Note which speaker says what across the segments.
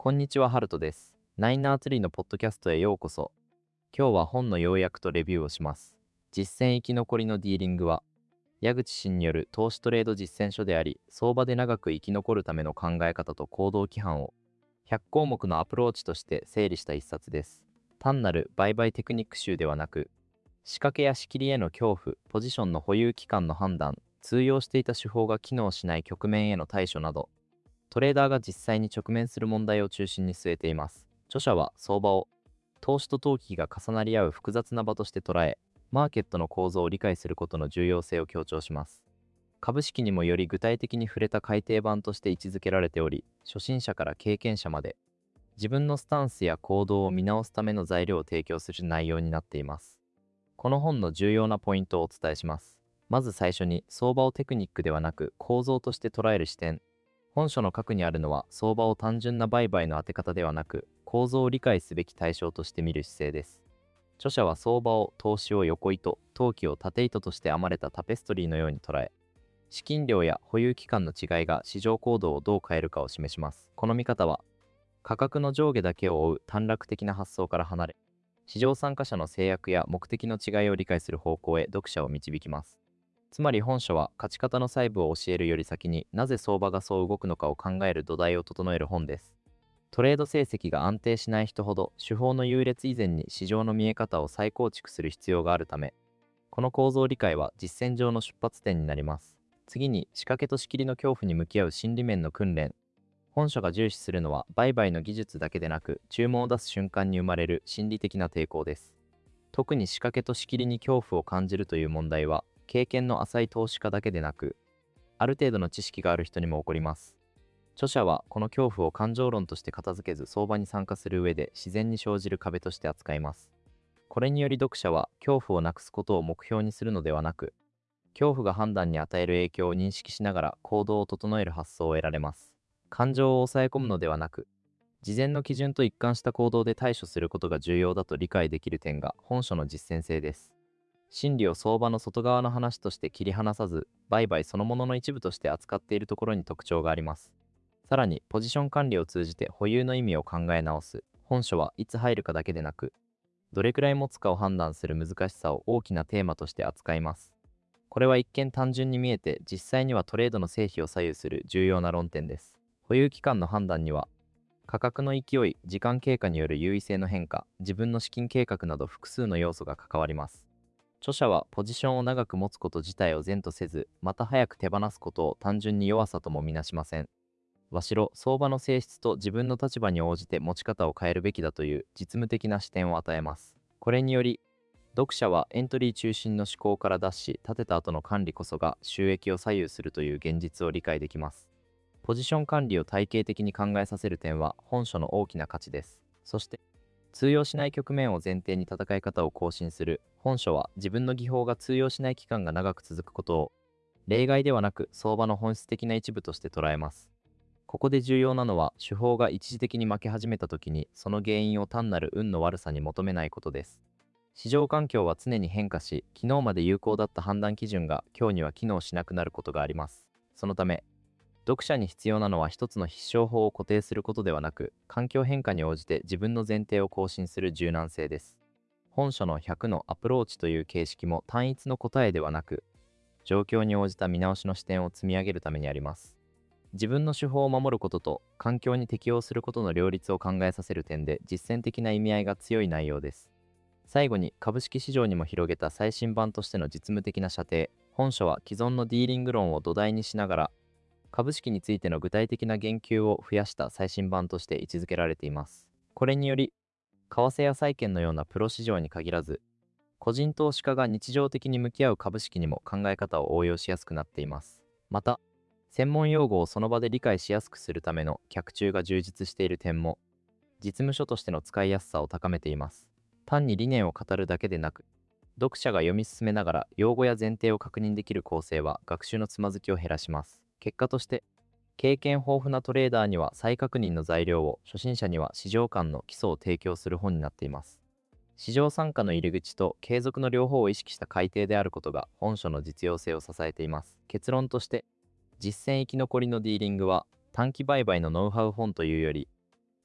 Speaker 1: こんにちは、ハルトです。ナインナーツリーのポッドキャストへようこそ。今日は本の要約とレビューをします。実践生き残りのディーリングは、矢口氏による投資トレード実践書であり、相場で長く生き残るための考え方と行動規範を100項目のアプローチとして整理した一冊です。単なる売買テクニック集ではなく、仕掛けや仕切りへの恐怖、ポジションの保有期間の判断、通用していた手法が機能しない局面への対処など、トレーダーが実際に直面する問題を中心に据えています。著者は相場を投資と投機が重なり合う複雑な場として捉え、マーケットの構造を理解することの重要性を強調します。株式にもより具体的に触れた改訂版として位置づけられており、初心者から経験者まで自分のスタンスや行動を見直すための材料を提供する内容になっています。この本の重要なポイントをお伝えします。まず最初に、相場をテクニックではなく構造として捉える視点。本書の核にあるのは、相場を単純な売買の当て方ではなく、構造を理解すべき対象として見る姿勢です。著者は相場を投資を横糸、投機を縦糸として編まれたタペストリーのように捉え、資金量や保有期間の違いが市場行動をどう変えるかを示します。この見方は、価格の上下だけを追う短絡的な発想から離れ、市場参加者の制約や目的の違いを理解する方向へ読者を導きます。つまり本書は勝ち方の細部を教えるより先に、なぜ相場がそう動くのかを考える土台を整える本です。トレード成績が安定しない人ほど、手法の優劣以前に市場の見え方を再構築する必要があるため、この構造理解は実践上の出発点になります。次に、仕掛けと仕切りの恐怖に向き合う心理面の訓練。本書が重視するのは、売買の技術だけでなく、注文を出す瞬間に生まれる心理的な抵抗です。特に仕掛けと仕切りに恐怖を感じるという問題は、経験の浅い投資家だけでなく、ある程度の知識がある人にも起こります。著者はこの恐怖を感情論として片付けず、相場に参加する上で自然に生じる壁として扱います。これにより読者は、恐怖をなくすことを目標にするのではなく、恐怖が判断に与える影響を認識しながら行動を整える発想を得られます。感情を抑え込むのではなく、事前の基準と一貫した行動で対処することが重要だと理解できる点が本書の実践性です。心理を相場の外側の話として切り離さず、売買そのものの一部として扱っているところに特徴があります。さらに、ポジション管理を通じて保有の意味を考え直す。本書はいつ入るかだけでなく、どれくらい持つかを判断する難しさを大きなテーマとして扱います。これは一見単純に見えて、実際にはトレードの成否を左右する重要な論点です。保有期間の判断には、価格の勢い、時間経過による優位性の変化、自分の資金計画など複数の要素が関わります。著者はポジションを長く持つこと自体を善とせず、また早く手放すことを単純に弱さともみなしません。わしろ、相場の性質と自分の立場に応じて持ち方を変えるべきだという実務的な視点を与えます。これにより、読者はエントリー中心の思考から脱し、立てた後の管理こそが収益を左右するという現実を理解できます。ポジション管理を体系的に考えさせる点は本書の大きな価値です。そして、通用しない局面を前提に戦い方を更新する。本書は自分の技法が通用しない期間が長く続くことを例外ではなく相場の本質的な一部として捉えます。ここで重要なのは、手法が一時的に負け始めた時にその原因を単なる運の悪さに求めないことです。市場環境は常に変化し、昨日まで有効だった判断基準が今日には機能しなくなることがあります。そのため、読者に必要なのは一つの必勝法を固定することではなく、環境変化に応じて自分の前提を更新する柔軟性です。本書の100のアプローチという形式も単一の答えではなく、状況に応じた見直しの視点を積み上げるためにあります。自分の手法を守ることと環境に適応することの両立を考えさせる点で実践的な意味合いが強い内容です。最後に、株式市場にも広げた最新版としての実務的な射程。本書は既存のディーリング論を土台にしながら、株式についての具体的な言及を増やした最新版として位置づけられています。これにより、為替や債券のようなプロ市場に限らず、個人投資家が日常的に向き合う株式にも考え方を応用しやすくなっています。また、専門用語をその場で理解しやすくするための脚注が充実している点も、実務書としての使いやすさを高めています。単に理念を語るだけでなく、読者が読み進めながら用語や前提を確認できる構成は学習のつまずきを減らします。結果として、経験豊富なトレーダーには再確認の材料を、初心者には市場間の基礎を提供する本になっています。市場参加の入り口と継続の両方を意識した改定であることが本書の実用性を支えています。結論として、実践生き残りのディーリングは短期売買のノウハウ本というより、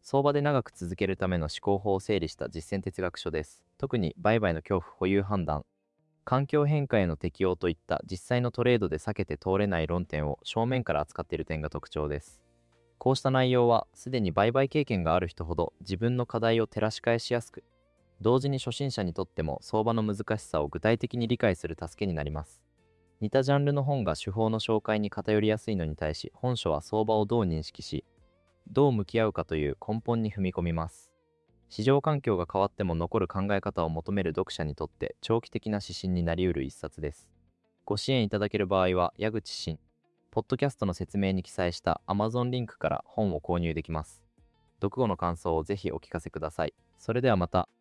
Speaker 1: 相場で長く続けるための思考法を整理した実践哲学書です。特に売買の恐怖、保有判断、環境変化への適応といった実際のトレードで避けて通れない論点を正面から扱っている点が特徴です。こうした内容はすでに売買経験がある人ほど自分の課題を照らし返しやすく、同時に初心者にとっても相場の難しさを具体的に理解する助けになります。似たジャンルの本が手法の紹介に偏りやすいのに対し、本書は相場をどう認識し、どう向き合うかという根本に踏み込みます。市場環境が変わっても残る考え方を求める読者にとって長期的な指針になりうる一冊です。ご支援いただける場合は、矢口真、ポッドキャストの説明に記載した Amazon リンクから本を購入できます。読後の感想をぜひお聞かせください。それではまた。